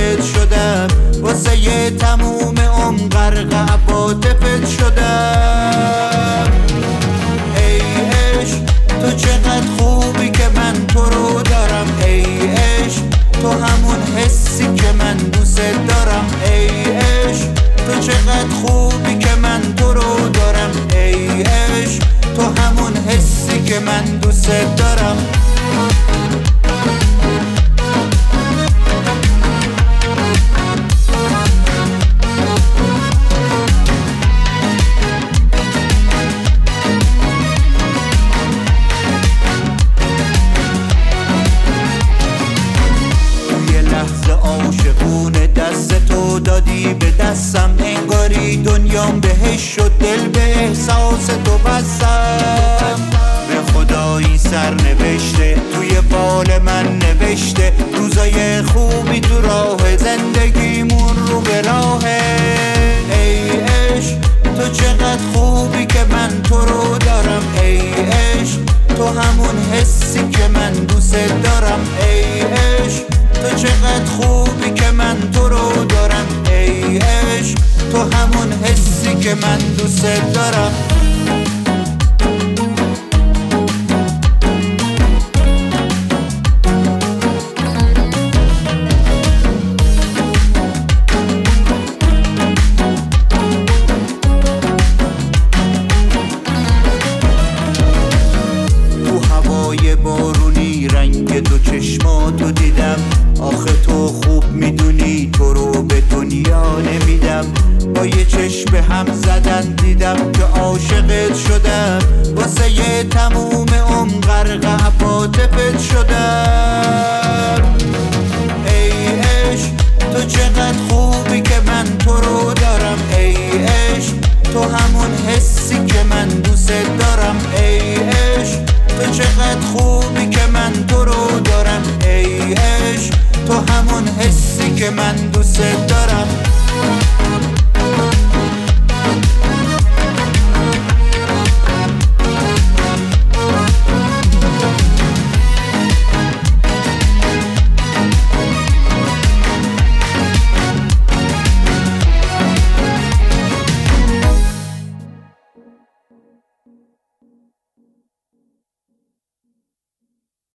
عاشقت شدم، واسه تموم عمر غرق عواطفت شدم. ای عشق تو چقدر خوبی که من تو رو دارم، ای عشق تو همون حسی که من دوست دارم، ای عشق تو چقدر خوبی که من تو رو دارم، ای عشق تو همون حسی که من دوست دارم. عاشقونه دست تو دادی به دستم، انگاری دنیام بهش شد، دل به احساس تو بستم. به خدا این سر نوشته توی فال من نوشته، روزای خوبی تو راه زندگیمون رو به راهه. ای عشق تو چقدر خوبی که من تو رو دارم، ای عشق تو همون حسی که من دوست دارم، ای عشق تو چقدر خوبی که من تو رو دارم، ای عشق تو همون حسی که من دوست دارم. تو هوای بارونی رنگ دو چشماتو دیدم، آخه تو خوب میدونی تو رو به دنیا نمیدم. با یه چشم هم زدن دیدم که عاشقت شدم، واسه تموم عمر غرق عواطفت شدم. ای عشق تو چقدر خوبی که من تو رو دارم، ای عشق تو همون حسی که من دوست دارم، ای عشق تو چقدر خوبی که من تو رو دارم، ای عشق تو همون حسی که من دوست دارم.